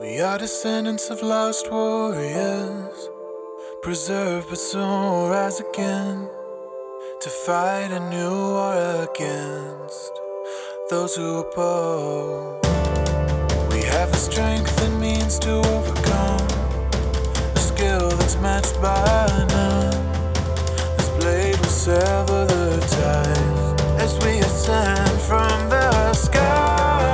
We are descendants of lost warriors, preserved but soon will rise again, to fight a new war against those who oppose. We have the strength and means to overcome, a skill that's matched by none. This blade will sever the ties as we ascend from the sky.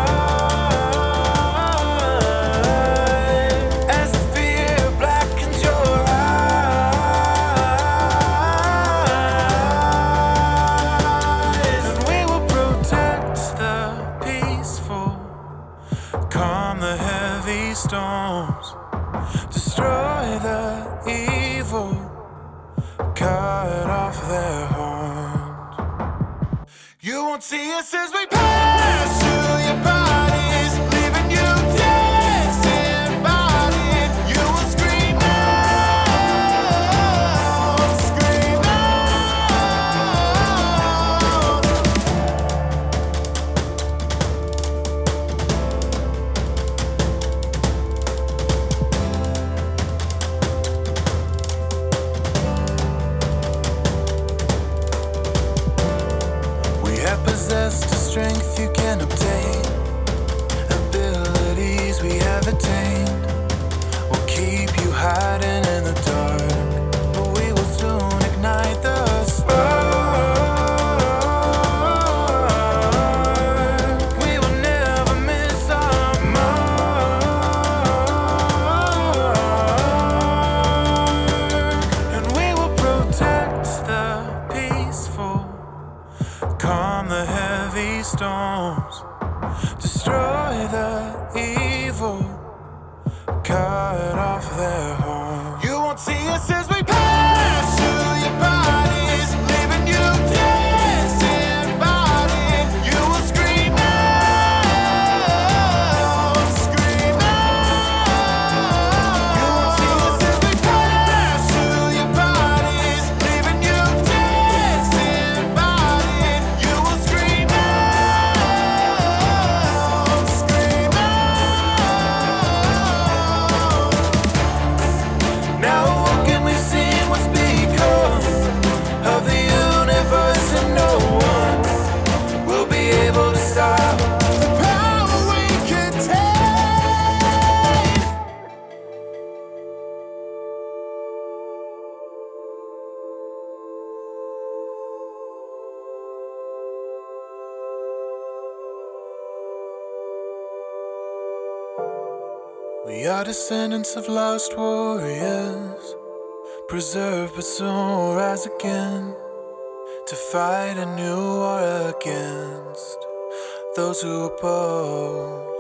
Calm the heavy storms, destroy the evil, cut off their horns. You won't see us as we pass through your bodies, leaving you disembodied. You will scream out, scream out. Possessed a strength you can obtain, abilities we have attained will keep you hiding in the dark, but we will soon ignite the spark. We will never miss our mark, and we will protect the peaceful. Calm the heavy storms, destroy the evil, cut off their horns. You won't see us as we pass through your bodies, leaving you disembodied. You will scream out, scream out. You won't see us as we pass through your bodies, leaving you disembodied. You will scream out, scream out. Now awoken, we've seen what's become of the universe, and no one will be able to stop the power we contain. We are descendants of lost warriors, preserved but soon will rise again, to fight a new war against those who oppose.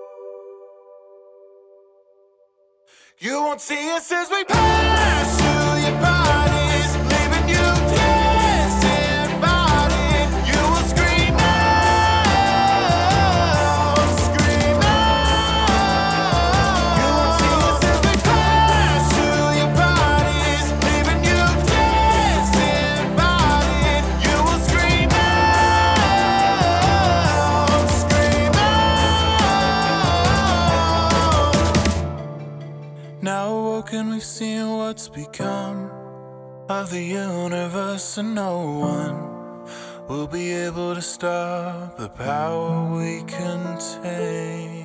You won't see us as we pass through your bodies, leaving you disembodied. You will scream out, scream out. You won't see us as we pass through your bodies, leaving you disembodied. You will scream out, scream out. Now awoken, we've seen what's become of the universe, and no one will be able to stop the power we contain.